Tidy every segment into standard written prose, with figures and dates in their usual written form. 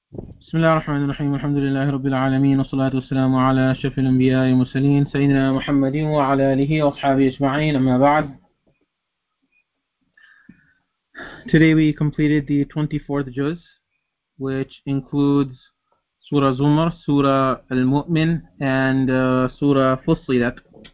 بسم الله الرحمن الرحيم الحمد لله رب العالمين والصلاة والسلام على أشرف الأنبياء والمرسلين سيدنا محمد وعلى آله وأصحابه أجمعين أما بعد. Today we completed the 24th juz, which includes Surah Zumar, Surah Al-Mu'min, and Surah Fussilat.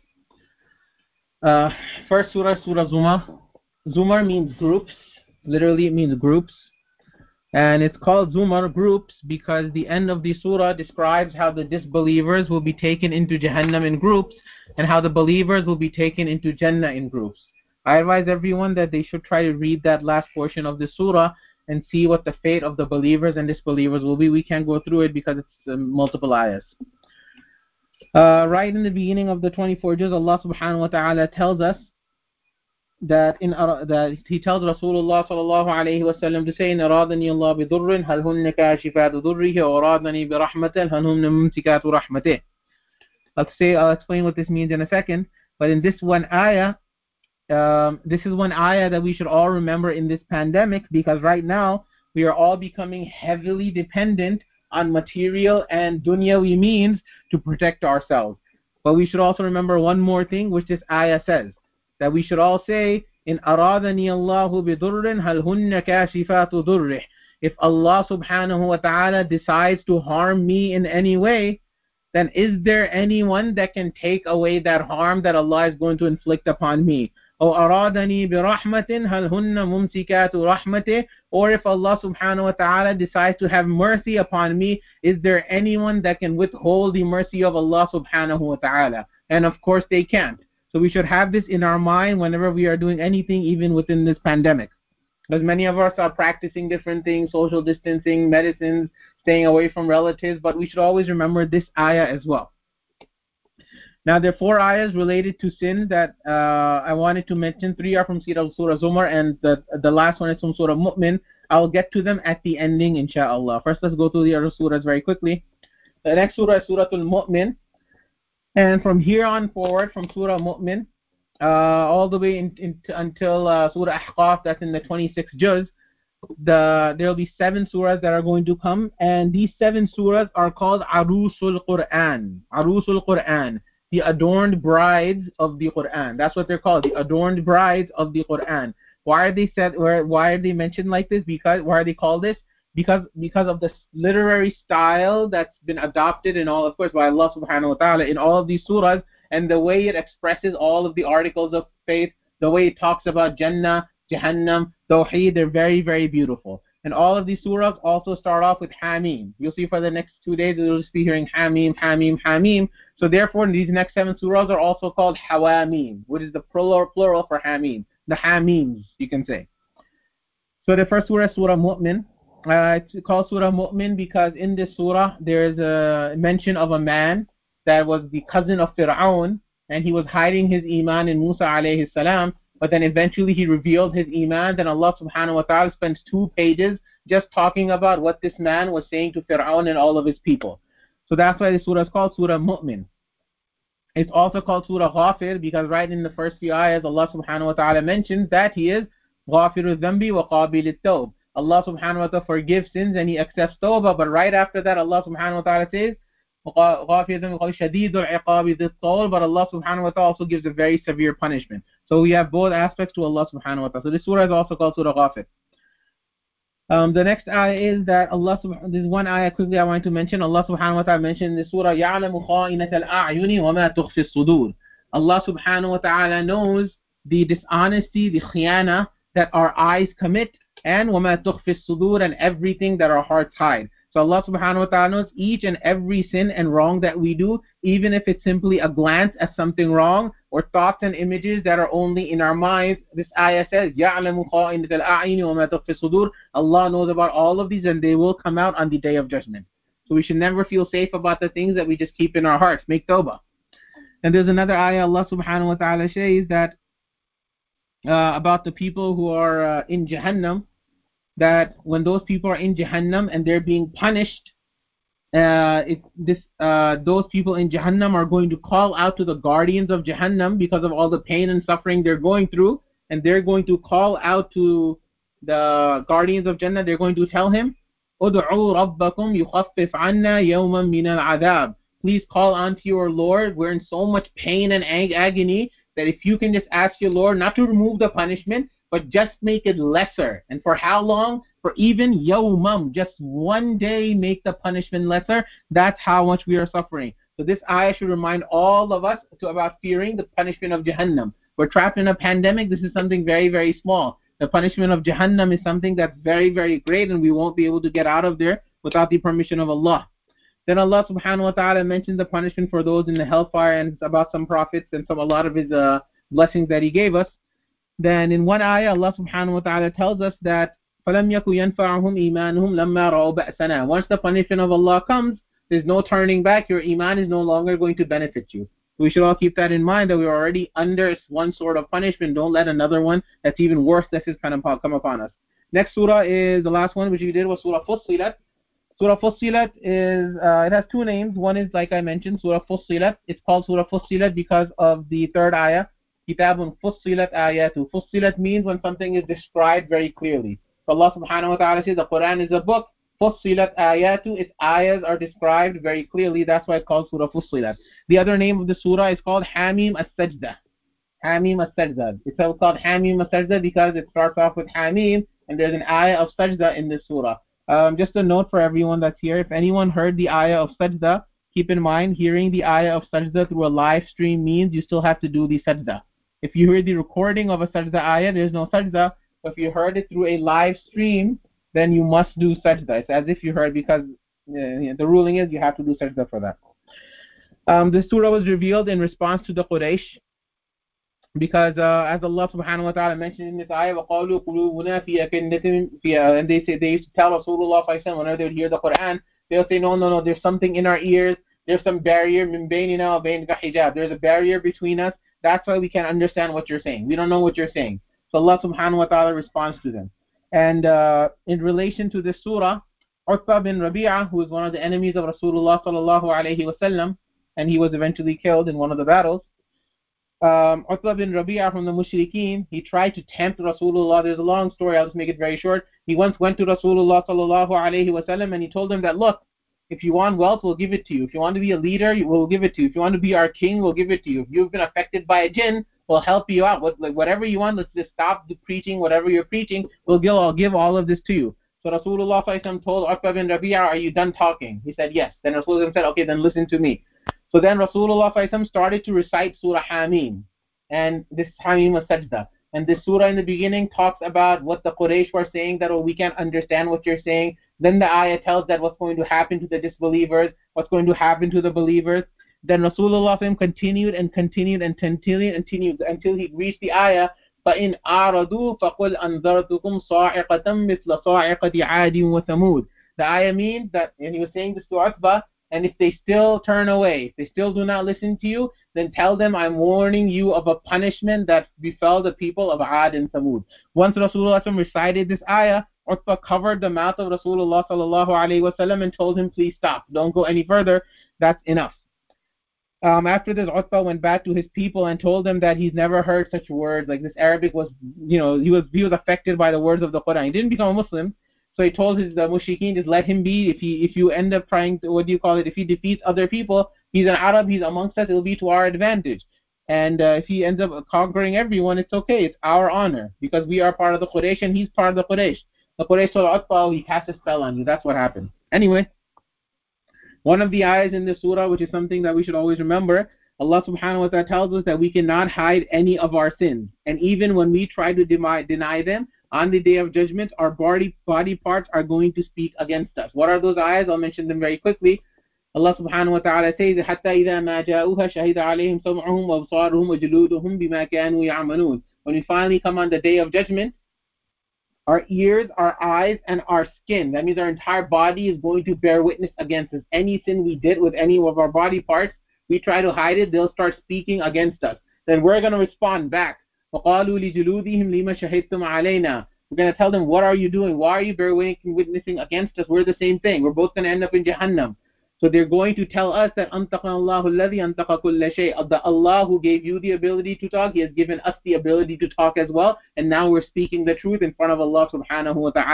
First Surah Zumar. Zumar means groups. Literally it means groups. And it's called Zumar, groups, because the end of the surah describes how the disbelievers will be taken into Jahannam in groups and how the believers will be taken into Jannah in groups. I advise everyone that they should try to read that last portion of the surah and see what the fate of the believers and disbelievers will be. We can't go through it because it's multiple ayahs. Right in the beginning of the 24 juz, Allah subhanahu wa ta'ala tells us that he tells Rasulullah sallallahu alayhi wa sallam to say, in aradani Allah bi dhurrin hal hunna kashifatu dhurrihi wa aradani bi rahmatin hal hunna mumsikatu rahmatih. I'll explain what this means in a second, but in this one ayah, this is one ayah that we should all remember in this pandemic, because right now we are all becoming heavily dependent on material and dunyawi means to protect ourselves. But we should also remember one more thing, which this ayah says, that we should all say, in aradani Allahu bidurrin hal hunna kashifatu durrih. If Allah subhanahu wa ta'ala decides to harm me in any way, then is there anyone that can take away that harm that Allah is going to inflict upon me? Or aradani bi rahmatin hal hunna mumsikatu rahmatih. Or if Allah subhanahu wa ta'ala decides to have mercy upon me, is there anyone that can withhold the mercy of Allah subhanahu wa ta'ala? And of course they can't. So we should have this in our mind whenever we are doing anything, even within this pandemic. Because many of us are practicing different things, social distancing, medicines, staying away from relatives, but we should always remember this ayah as well. Now there are 4 ayahs related to sin that I wanted to mention. 3 are from Surah Zumar, and the last one is from Surah Mu'min. I'll get to them at the ending, inshallah. First, let's go through the other surahs very quickly. The next surah is Surah Al-Mu'min. And from here on forward, from Surah Mu'min, all the way until Surah Ahqaf, that's in the 26th juz, there will be 7 surahs that are going to come, and these 7 surahs are called Arusul Quran. Arusul Quran, the adorned brides of the Quran. That's what they're called, the adorned brides of the Quran. Why are they mentioned like this? Why are they called this? Because of the literary style that's been adopted in all, of course, by Allah subhanahu wa ta'ala in all of these surahs, and the way it expresses all of the articles of faith, the way it talks about Jannah, Jahannam, Tawheed, they're very, very beautiful. And all of these surahs also start off with Hamim. You'll see for the next 2 days, you'll just be hearing Hamim, Hamim, Hamim. So therefore, these next 7 surahs are also called Hawamim, which is the plural for Hamim. The Hamims, you can say. So the first surah is Surah Mu'min. It's called Surah Mu'min because in this surah there is a mention of a man that was the cousin of Fir'aun, and he was hiding his iman in Musa alayhi salam, but then eventually he revealed his iman, and Allah subhanahu wa ta'ala spends 2 pages just talking about what this man was saying to Fir'aun and all of his people. So that's why this surah is called Surah Mu'min. It's also called Surah Ghafir because right in the first few ayahs Allah subhanahu wa ta'ala mentions that he is Ghafirul Dhanbi wa Qabilut Tawb. Allah subhanahu wa ta'ala forgives sins and he accepts tawbah, but right after that Allah subhanahu wa ta'ala says Ghafir Dhanbi Shadidul Iqabi Dhit Tawl, but Allah subhanahu wa ta'ala also gives a very severe punishment. So we have both aspects to Allah subhanahu wa ta'ala. So this surah is also called Surah Ghafir. The next ayah is that this is one ayah quickly I want to mention. Allah subhanahu wa ta'ala mentioned in this surah, يَعْلَمُ خَائِنَةَ الْأَعْيُنِ وَمَا تُخْفِي الصُّدُورِ. Allah subhanahu wa ta'ala knows the dishonesty, the khiyana that our eyes commit, and وَمَا تُخْفِي الصُّدُورِ, and everything that our hearts hide. So Allah subhanahu wa ta'ala knows each and every sin and wrong that we do, even if it's simply a glance at something wrong or thoughts and images that are only in our minds. This ayah says, يَعْلَمُ خَائِنَةَ الْأَعْيُنِ وَمَا تُخْفِي الصُّدُورِ. Allah knows about all of these and they will come out on the day of judgment. So we should never feel safe about the things that we just keep in our hearts. Make tawbah. And there's another ayah Allah subhanahu wa ta'ala says that about the people who are in Jahannam, that when those people are in Jahannam and they're being punished, those people in Jahannam are going to call out to the guardians of Jahannam because of all the pain and suffering they're going through, and they're going to call out to the guardians of Jannah. They're going to tell him, أُدْعُوا رَبَّكُمْ يُخَفِّفْ عَنَّا يَوْمًا مِنَ الْعَذَابِ. Please call unto your Lord. We're in so much pain and agony that if you can just ask your Lord not to remove the punishment, but just make it lesser. And for how long? For even yawmam, just one day make the punishment lesser. That's how much we are suffering. So this ayah should remind all of us about fearing the punishment of Jahannam. We're trapped in a pandemic. This is something very, very small. The punishment of Jahannam is something that's very, very great, and we won't be able to get out of there without the permission of Allah. Then Allah subhanahu wa ta'ala mentions the punishment for those in the hellfire, and it's about some prophets and a lot of his blessings that he gave us. Then in one ayah, Allah subhanahu wa ta'ala tells us that فَلَمْ يَكُ يَنْفَعُهُمْ إِيمَانُهُمْ لَمَّا رَأَوْا بَأْسَنَا. Once the punishment of Allah comes, there's no turning back. Your iman is no longer going to benefit you. We should all keep that in mind, that we're already under one sort of punishment. Don't let another one that's even worse that has kind of come upon us. Next surah is the last one, which we did was Surah Fussilat. Surah Fussilat is, it has two names. One is, like I mentioned, Surah Fussilat. It's called Surah Fussilat because of the third ayah. Kitabun Fussilat ayatu. Fussilat means when something is described very clearly. So Allah subhanahu wa ta'ala says the Quran is a book. Fussilat ayatu, its ayahs are described very clearly. That's why it's called Surah Fussilat. The other name of the surah is called Hamim as-Sajda. Hamim as-Sajda. It's called Hamim as-Sajda because it starts off with Hamim, and there's an ayah of Sajda in this surah. Just a note for everyone that's here, if anyone heard the ayah of Sajda, keep in mind, hearing the ayah of Sajda through a live stream means you still have to do the Sajda. If you heard the recording of a Sajda ayah, there's no Sajda. But if you heard it through a live stream, then you must do Sajda. It's as if you heard, because the ruling is you have to do Sajda for that. This surah was revealed in response to the Quraysh, because as Allah subhanahu wa ta'ala mentioned in this ayah, وَقَالُوا قُلُوبُنَا فِي أَكِنَّةٍ, and they used to tell Rasulullah whenever they would hear the Quran, they'll say, no, there's something in our ears, there's some barrier, مِن بَيْنِنَا وَبَيْنِكَ حِجَابٌ, there's a barrier between us, that's why we can't understand what you're saying. We don't know what you're saying. So Allah subhanahu wa ta'ala responds to them. And in relation to this surah, Utbah bin Rabi'ah, who is one of the enemies of Rasulullah sallallahu alayhi wa sallam, and he was eventually killed in one of the battles, Utbah bin Rabi'ah from the Mushrikeen, he tried to tempt Rasulullah. There's a long story, I'll just make it very short. He once went to Rasulullah sallallahu alayhi wa sallam and he told him that, look, if you want wealth, we'll give it to you. If you want to be a leader, we'll give it to you. If you want to be our king, we'll give it to you. If you've been affected by a jinn, we'll help you out. Whatever you want, let's just stop the preaching, whatever you're preaching, I'll give all of this to you. So Rasulullah told Utbah bin Rabi'ah, are you done talking? He said, yes. Then Rasulullah said, okay, then listen to me. So then Rasulullah started to recite Surah Hamim. And this Hamim was Sajda. And this surah in the beginning talks about what the Quraysh were saying, that, oh, we can't understand what you're saying. Then the ayah tells that what's going to happen to the disbelievers, what's going to happen to the believers. Then Rasulullah continued until he reached the ayah, فَإِنْ أَعْرَضُوا فَقُلْ أَنذَرْتُكُمْ صَاعِقَةً مِثْلَ صَاعِقَةِ عَادٍ وَثَمُودٍ. The ayah means that, and he was saying this to Utbah, and if they still turn away, if they still do not listen to you, then tell them I'm warning you of a punishment that befell the people of Ad and Thamud. Once Rasulullah recited this ayah, Utbah covered the mouth of Rasulullah sallallahu alayhi wa sallam and told him, please stop, don't go any further, that's enough. After this, Utbah went back to his people and told them that he's never heard such words. Like, this Arabic was, he was affected by the words of the Quran. He didn't become a Muslim, so he told his mushrikeen, just let him be. If you end up trying to, if he defeats other people, he's an Arab, he's amongst us, it'll be to our advantage. And if he ends up conquering everyone, it's okay, it's our honor, because we are part of the Quraysh and he's part of the Quraysh. The Quraysh told Utbah, he cast a spell on you. That's what happened. Anyway, one of the ayahs in this surah, which is something that we should always remember, Allah subhanahu wa ta'ala tells us that we cannot hide any of our sins. And even when we try to deny them, on the day of judgment, our body parts are going to speak against us. What are those ayahs? I'll mention them very quickly. Allah subhanahu wa ta'ala says, حَتَّى إِذَا مَا جَاءُوهَا شَهِدَ عَلَيْهِمْ سَمْعُهُمْ وَأَبْصَارُهُمْ وَجُلُودُهُمْ بِمَا كَانُوا يَعْمَلُونَ. When we finally come on the day of judgment, our ears, our eyes, and our skin, that means our entire body, is going to bear witness against us. Any sin we did with any of our body parts, we try to hide it, they'll start speaking against us. Then we're going to respond back. وَقَالُوا لِجُلُودِهِمْ لِمَ شَهِدْتُمْ عَلَيْنَا. We're going to tell them, what are you doing? Why are you bearing witnessing against us? We're the same thing. We're both going to end up in Jahannam. So they're going to tell us that أَنْتَقَنَ اللَّهُ الَّذِي أَنْتَقَ كُلَّ شَيْءٍ. That Allah, who gave you the ability to talk, He has given us the ability to talk as well. And now we're speaking the truth in front of Allah subhanahu wa ta'ala.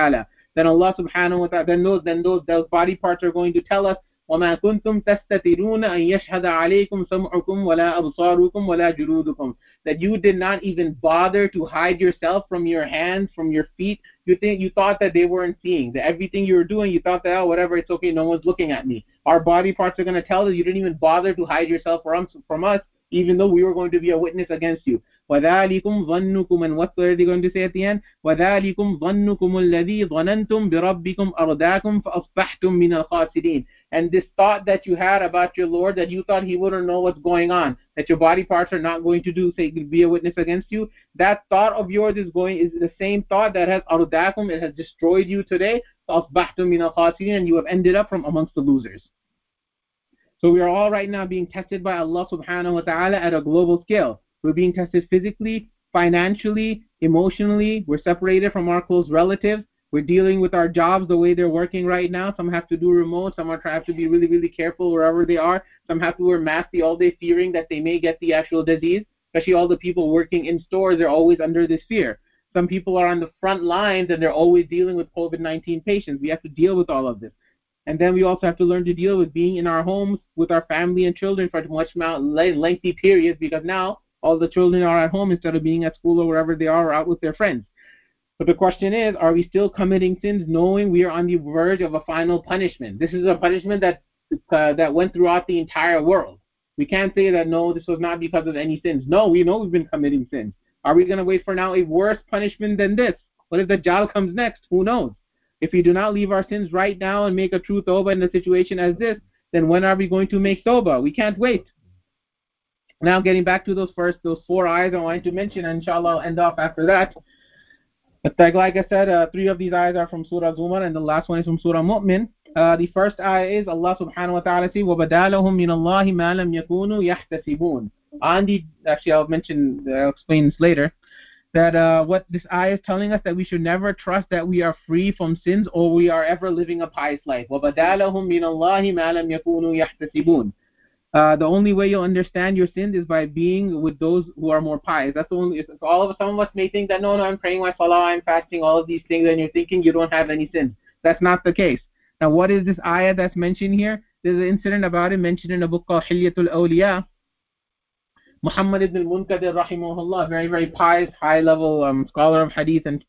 then Allah subhanahu wa ta'ala, then those body parts are going to tell us, وَمَا كُنْتُمْ تَسْتَتِرُونَ أَنْ يَشْهَدَ عَلَيْكُمْ سَمْعُكُمْ وَلَا أَبْصَارُكُمْ وَلَا جُلُودُكُمْ, that you did not even bother to hide yourself from your hands, from your feet. You thought that they weren't seeing, that everything you were doing, you thought that, oh, whatever, it's okay, no one's looking at me. Our body parts are going to tell us you didn't even bother to hide yourself from us, even though we were going to be a witness against you. وَذَلِكُمْ ظَنُّكُمْ, and what are they going to say at the end? وَذَلِكُمْ ظَنُّكُمُ الَّذِي ظَنَنْتُمْ بِرَبِّكُمْ أَرْدَاكُمْ فَأَصْبَحْتُمْ مِنَ الْخَاسِرِينَ. And this thought that you had about your Lord, that you thought He wouldn't know what's going on, that your body parts are not going to be a witness against you, that thought of yours is the same thought that has ardakum, it has destroyed you today. فَأَصْبَحْتُمْ مِنَ الْخَاسِرِينَ, and you have ended up from amongst the losers. So we are all right now being tested by Allah subhanahu wa ta'ala at a global scale. We're being tested physically, financially, emotionally. We're separated from our close relatives. We're dealing with our jobs the way they're working right now. Some have to do remote. Some have to be really, really careful wherever they are. Some have to wear masks all day, fearing that they may get the actual disease. Especially all the people working in stores, they're always under this fear. Some people are on the front lines and they're always dealing with COVID-19 patients. We have to deal with all of this. And then we also have to learn to deal with being in our homes with our family and children for much lengthy periods, because now all the children are at home instead of being at school or wherever they are or out with their friends. But the question is, are we still committing sins knowing we are on the verge of a final punishment? This is a punishment that went throughout the entire world. We can't say that, no, this was not because of any sins. No, we know we've been committing sins. Are we going to wait for now a worse punishment than this? What if the Dajjal comes next? Who knows? If we do not leave our sins right now and make a true tawbah in a situation as this, then when are we going to make tawbah? We can't wait. Now, getting back to those four ayahs I wanted to mention, and inshallah I'll end off after that. But like I said, three of these ayahs are from Surah Zumar, and the last one is from Surah Mu'min. The first ayah is Allah subhanahu wa ta'ala says, وَبَدَالَهُم مِّنَ اللَّهِ مَا لَمْ يَكُونُوا يَحْتَسِبُونَ. Actually, I'll explain this later. That what this ayah is telling us, that we should never trust that we are free from sins or we are ever living a pious life. وَبَدَالَهُم مِّنَ اللَّهِ مَا لَمْ يَكُونُوا يَحْتَسِبُونَ. The only way you'll understand your sins is by being with those who are more pious. That's the only. Some of us may think that no, I'm praying my salah, I'm fasting, all of these things, and you're thinking you don't have any sins. That's not the case. Now, what is this ayah that's mentioned here? There's an incident about it mentioned in a book called Hilyatul Awliya. Muhammad ibn al-Munkadir rahimahullah, very, very pious, high-level scholar of hadith, and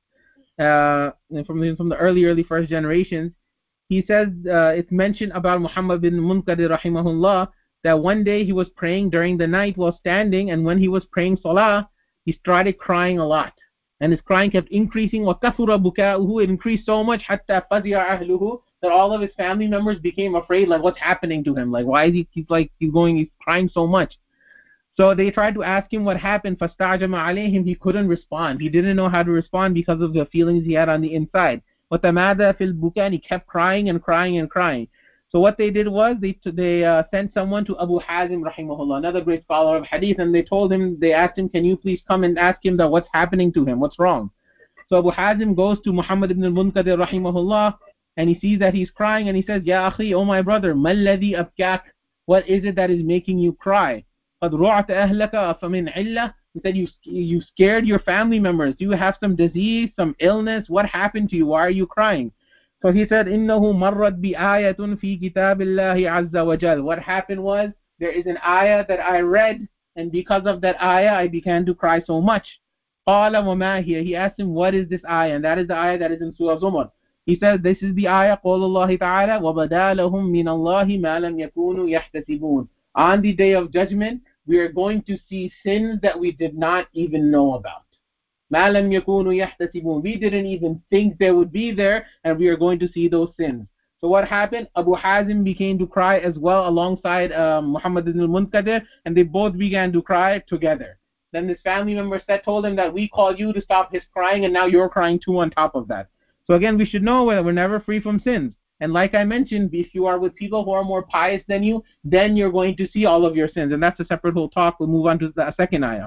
from the early first generations, he says it's mentioned about Muhammad ibn al-Munkadir rahimahullah that one day he was praying during the night while standing, and when he was praying salah, he started crying a lot, and his crying kept increasing. وَكَثُرَ بُكَاؤُهُ, it increased so much حَتَّى فَزِعَ أَهْلُهُ, that all of his family members became afraid, like what's happening to him, like why is he's crying so much. So they tried to ask him what happened. فَاسْتَعْجَمَ عَلَيْهِمْ, he couldn't respond. He didn't know how to respond because of the feelings he had on the inside. وَتَمَادَى فِي الْبُكَاءِ, and he kept crying and crying and crying. So what they did was they sent someone to Abu Hazim rahimahullah, another great scholar of hadith, and they asked him, can you please come and ask him that what's happening to him, what's wrong? So Abu Hazim goes to Muhammad ibn al-Munkadir rahimahullah, and he sees that he's crying, and he says, Ya akhi, oh my brother, مَا الَّذِي أَبْكَاكَ, what is it that is making you cry? قَدْ رُعْتَ أَهْلَكَ فَمِنْ عِلَّةٍ, he said, you scared your family members. Do you have some disease, some illness? What happened to you? Why are you crying? So he said, إِنَّهُ مَرَّتْ بِآيَةٌ فِي كِتَابِ اللَّهِ عَزَّ وَجَلَّ. What happened was, there is an ayah that I read, and because of that ayah, I began to cry so much. قَالَ وَمَا هِيَ, he asked him, what is this ayah? And that is the ayah that is in Surah Zumar. He said, this is the ayah, قَالَ اللَّهِ تَعَالَى وَبَدَا لَهُم مِّنَ اللَّهِ مَا لَمْ يَكُونُوا يَحْتَسِبُونَ. On the day of judgment, we are going to see sins that we did not even know about. مَا لَمْ يَكُونُوا يَحْتَسِبُونَ. We didn't even think they would be there, and we are going to see those sins. So what happened? Abu Hazim began to cry as well alongside Muhammad ibn al-Munkadir, and they both began to cry together. Then his family member told him that we called you to stop his crying, and now you're crying too on top of that. So again, we should know that we're never free from sins. And like I mentioned, if you are with people who are more pious than you, then you're going to see all of your sins. And that's a separate whole talk. We'll move on to the second ayah.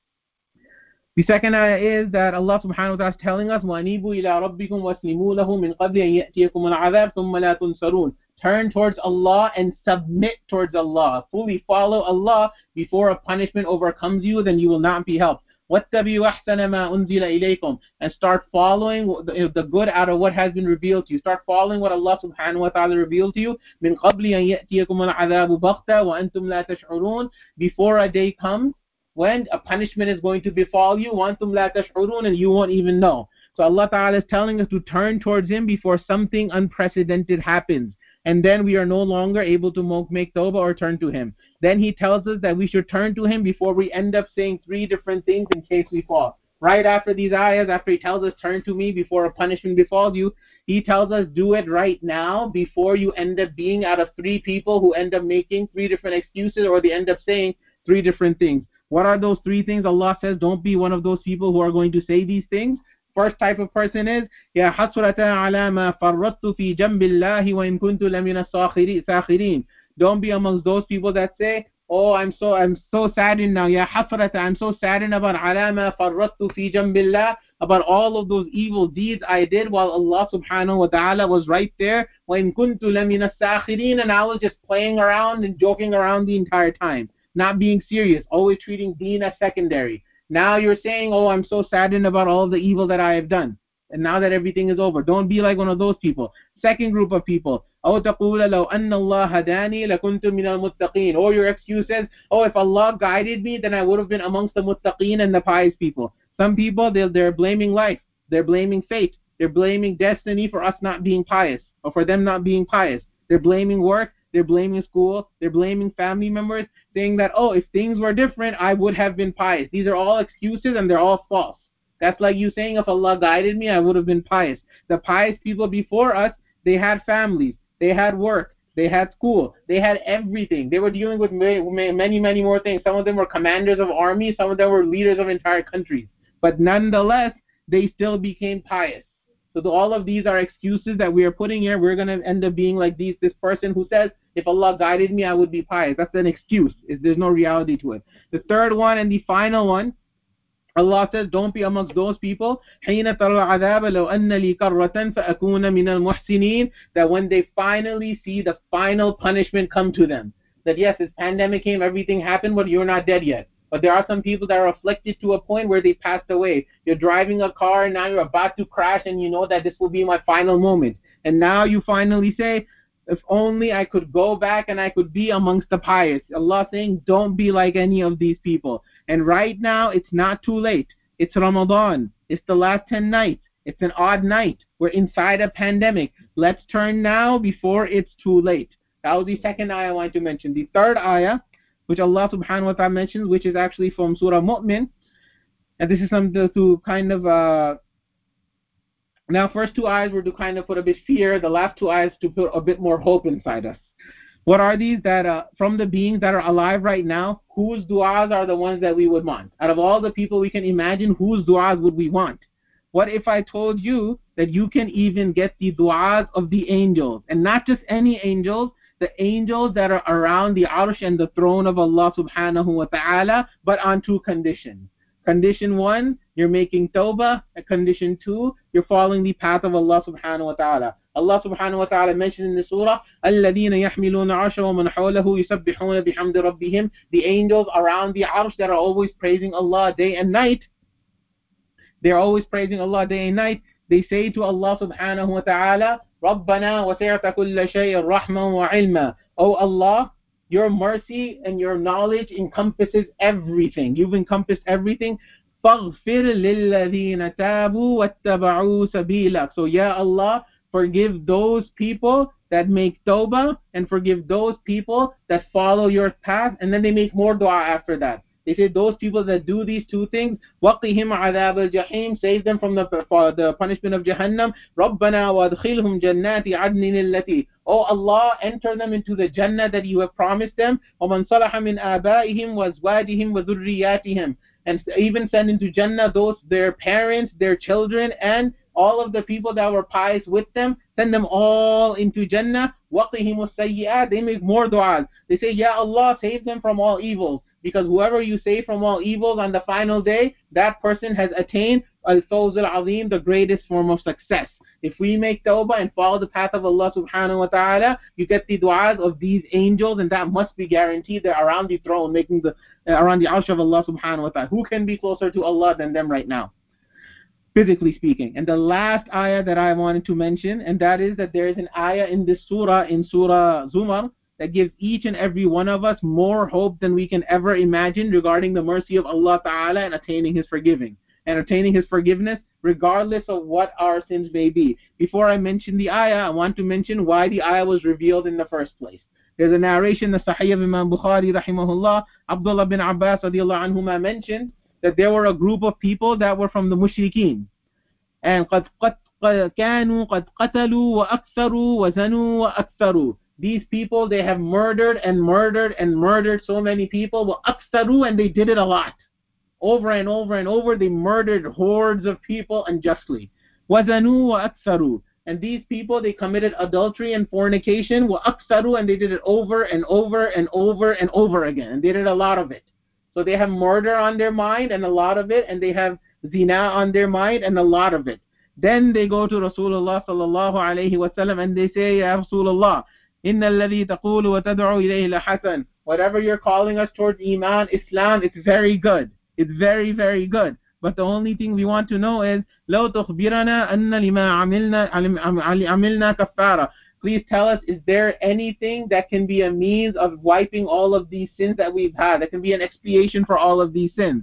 The second ayah is that Allah subhanahu wa ta'ala is telling us, وَأَنِيبُوا إِلَىٰ رَبِّكُمْ وَاسْلِمُوا لَهُ مِنْ قَبْلِ أَنْ يَأْتِيَكُمُ الْعَذَابُ ثُمَّ لَا تُنْصَرُونَ. Turn towards Allah and submit towards Allah. Fully follow Allah before a punishment overcomes you, then you will not be helped. وَاتَّبِعُوا أَحْسَنَ مَا أُنزِلَ إِلَيْكُمْ, and start following the good out of what has been revealed to you. Start following what Allah subhanahu wa ta'ala revealed to you. مِنْ قَبْلِ أَنْ يَأْتِيَكُمُ الْعَذَابُ بَغْتَةً وَأَنْتُمْ لَا تَشْعُرُونَ, before a day comes when a punishment is going to befall you, وَأَنْتُمْ لَا تَشْعُرُونَ, and you won't even know. So Allah Ta'ala is telling us to turn towards Him before something unprecedented happens. And then we are no longer able to make tawbah or turn to Him. Then He tells us that we should turn to Him before we end up saying three different things in case we fall. Right after these ayahs, after He tells us turn to me before a punishment befalls you, He tells us do it right now before you end up being out of three people who end up making three different excuses, or they end up saying three different things. What are those three things? Allah says don't be one of those people who are going to say these things. First type of person is يَا حَسْرَةً عَلَى مَا فَرَّطْتُ فِي جَنْبِ اللَّهِ وَإِن كُنْتُ لَمِنَ السَّاخِرِينَ. Don't be amongst those people that say, oh, I'm so saddened now. يَا حَسْرَةً, I'm so saddened about عَلَى مَا فَرَّطْتُ فِي جَنْبِ اللَّهِ, about all of those evil deeds I did while Allah subhanahu wa ta'ala was right there. وَإِن كُنْتُ لَمِنَ السَّاخِرِينَ, and I was just playing around and joking around the entire time, not being serious, always treating deen as secondary. Now you're saying, oh, I'm so saddened about all the evil that I have done. And now that everything is over, don't be like one of those people. Second group of people, أو تقول لو أن الله هداني لكنت من المتقين. Or your excuse is, oh, if Allah guided me, then I would have been amongst the muttaqeen and the pious people. Some people, they're blaming life, they're blaming fate, they're blaming destiny for us not being pious, or for them not being pious. They're blaming work, they're blaming school, they're blaming family members, saying that, oh, if things were different, I would have been pious. These are all excuses and they're all false. That's like you saying, if Allah guided me, I would have been pious. The pious people before us, they had families, they had work, they had school, they had everything. They were dealing with many more things. Some of them were commanders of armies, some of them were leaders of entire countries. But nonetheless, they still became pious. So all of these are excuses that we are putting here. We're going to end up being like this person who says, if Allah guided me, I would be pious. That's an excuse. There's no reality to it. The third one and the final one, Allah says, don't be amongst those people. حِينَ تَرَى الْعَذَابَ لَوْ أَنَّ لِي كَرَّةً فَأَكُونَ مِنَ الْمُحْسِنِينَ. That when they finally see the final punishment come to them, that yes, this pandemic came, everything happened, but you're not dead yet. But there are some people that are afflicted to a point where they passed away. You're driving a car and now you're about to crash and you know that this will be my final moment. And now you finally say, if only I could go back and I could be amongst the pious. Allah saying, don't be like any of these people. And right now, it's not too late. It's Ramadan. It's the last 10 nights. It's an odd night. We're inside a pandemic. Let's turn now before it's too late. That was the second ayah I wanted to mention. The third ayah, which Allah subhanahu wa ta'ala mentions, which is actually from Surah Mu'min. And this is something to kind of... Now, first two ayahs were to kind of put a bit fear. The last two ayahs to put a bit more hope inside us. What are these? That from the beings that are alive right now, whose du'as are the ones that we would want? Out of all the people we can imagine, whose du'as would we want? What if I told you that you can even get the du'as of the angels? And not just any angels, the angels that are around the arsh and the throne of Allah subhanahu wa ta'ala, but on two conditions. Condition one, you're making tawbah. Condition two, you're following the path of Allah subhanahu wa ta'ala. Allah subhanahu wa ta'ala mentioned in the surah, الَّذِينَ يَحْمِلُونَ عَرْشَ وَمَنْ حَوْلَهُ يُسَبِّحُونَ بِحَمْدِ رَبِّهِمْ. The angels around the arsh that are always praising Allah day and night. They're always praising Allah day and night. They say to Allah subhanahu wa ta'ala, رَبَّنَا وَسِعْتَ كُلَّ شَيْءٍ رَحْمًا وَعِلْمًا. Oh Allah, your mercy and your knowledge encompasses everything. You've encompassed everything. فَاغْفِرْ لِلَّذِينَ تَابُوا وَاتَّبَعُوا سَبِيلَكَ. So, Ya Allah, forgive those people that make tawbah and forgive those people that follow your path, and then they make more dua after that. They say those people that do these two things, وَقِهِمْ عَذَابَ الْجَحِيمِ, save them from the punishment of Jahannam. رَبَّنَا وَادْخِلْهُمْ جَنَّاتِ عَدْنٍ الَّتِي. Oh Allah, enter them into the Jannah that you have promised them. وَمَنْ صَلَحَ مِنْ آبَائِهِمْ وَأَزْوَاجِهِمْ وَذُرِّيَّاتِهِمْ. And even send into Jannah those, their parents, their children, and all of the people that were pious with them. Send them all into Jannah. وَقِهِمُ السَّيِّئَاتِ. They make more du'as. They say, Ya Allah, save them from all evils. Because whoever you save from all evils on the final day, that person has attained al-fawz al-azim, the greatest form of success. If we make tawbah and follow the path of Allah subhanahu wa ta'ala, you get the du'as of these angels, and that must be guaranteed. They're around the throne, making the around the arsh of Allah subhanahu wa ta'ala. Who can be closer to Allah than them right now, physically speaking? And the last ayah that I wanted to mention, and that is that there is an ayah in this surah, in Surah Zumar, that gives each and every one of us more hope than we can ever imagine regarding the mercy of Allah Ta'ala and attaining His forgiving and attaining His forgiveness regardless of what our sins may be. Before I mention the ayah, I want to mention why the ayah was revealed in the first place. There's a narration, the Sahih of Imam Bukhari rahimahullah, Abdullah bin Abbas radiallahu anhuma mentioned that there were a group of people that were from the mushrikeen, and قد كانوا قد قتلوا وأكثروا وزنوا وأكثروا. These people, they have murdered and murdered and murdered so many people. وأكثروا, and they did it a lot. Over and over and over, they murdered hordes of people unjustly. وزنوا وأكثروا. And these people, they committed adultery and fornication. وأكثروا, and they did it over and over and over and over again. And they did a lot of it. So they have murder on their mind and a lot of it, and they have zina on their mind and a lot of it. Then they go to Rasulullah sallallahu alayhi wa sallam and they say, Ya Rasulullah, Inna alladhi taqulu wa tad'u ilayhi lahasan. Whatever you're calling us towards Iman, Islam, it's very good. It's very, very good. But the only thing we want to know is, لو تخبرنا أن لما عملنا كفارة. Please tell us, is there anything that can be a means of wiping all of these sins that we've had? That can be an expiation for all of these sins.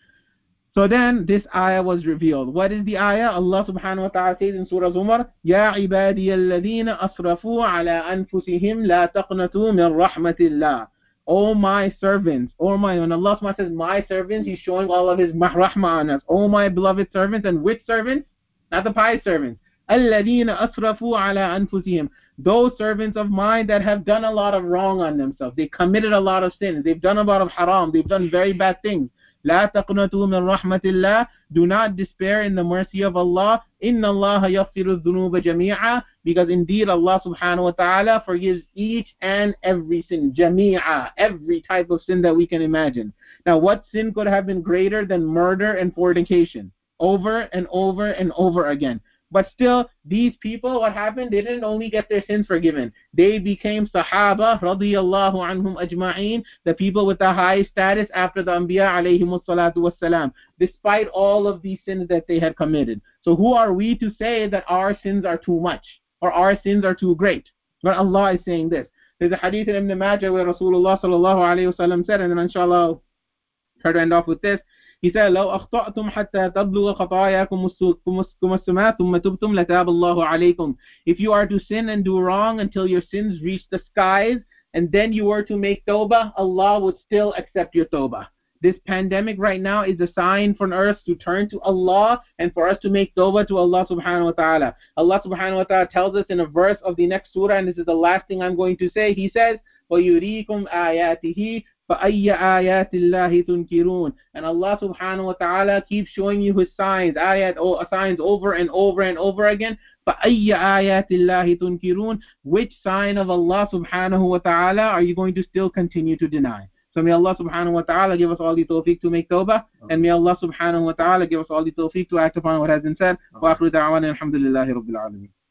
So then this ayah was revealed. What is the ayah? Allah subhanahu wa ta'ala says in Surah Zumar, Ya ibadiya alladhina asrafu ala anfusihim la taqnatu min rahmatillah. Oh my servants, when Allah subhanahu wa ta'ala says my servants, He's showing all of His rahmah on us. Oh my beloved servants, and which servants? Not the pious servants. Alladhina asrafu ala anfusihim. Those servants of mine that have done a lot of wrong on themselves. They committed a lot of sins. They've done a lot of haram. They've done very bad things. لا تقنطوا من رحمة الله. Do not despair in the mercy of Allah. إن الله يغفر الذنوب جميعا. Because indeed Allah subhanahu wa ta'ala forgives each and every sin. جميعا. Every type of sin that we can imagine. Now what sin could have been greater than murder and fornication? Over and over and over again. But still, these people, what happened? They didn't only get their sins forgiven. They became Sahaba, radiyallahu anhum ajma'een, the people with the high status after the Anbiya alayhimus salatu wassalam, despite all of these sins that they had committed. So who are we to say that our sins are too much, or our sins are too great? But Allah is saying this. There's a hadith in Ibn Majah where Rasulullah sallallahu alayhi wa sallam said, and then inshallah I'll try to end off with this. He said, لو أخطأتم حتى تبلغ خطاياكم السماء ثم تبتم لتاب الله عليكم. If you are to sin and do wrong until your sins reach the skies, and then you were to make tawbah, Allah would still accept your tawbah. This pandemic right now is a sign for us to turn to Allah and for us to make tawbah to Allah subhanahu wa ta'ala. Allah subhanahu wa ta'ala tells us in a verse of the next surah, and this is the last thing I'm going to say. He says, وَيُرِيكُمْ آيَاتِهِ فَأَيَّ آيَاتِ اللَّهِ تُنْكِرُونَ. And Allah subhanahu wa ta'ala keeps showing you His signs, signs over and over and over again. فَأَيَّ آيَاتِ اللَّهِ تُنْكِرُونَ. Which sign of Allah subhanahu wa ta'ala are you going to still continue to deny? So may Allah subhanahu wa ta'ala give us all the tawfiq to make tawbah, and may Allah subhanahu wa ta'ala give us all the tawfiq to act upon what has been said. Wa akhiru da'wana alhamdulillahi rabbil alameen.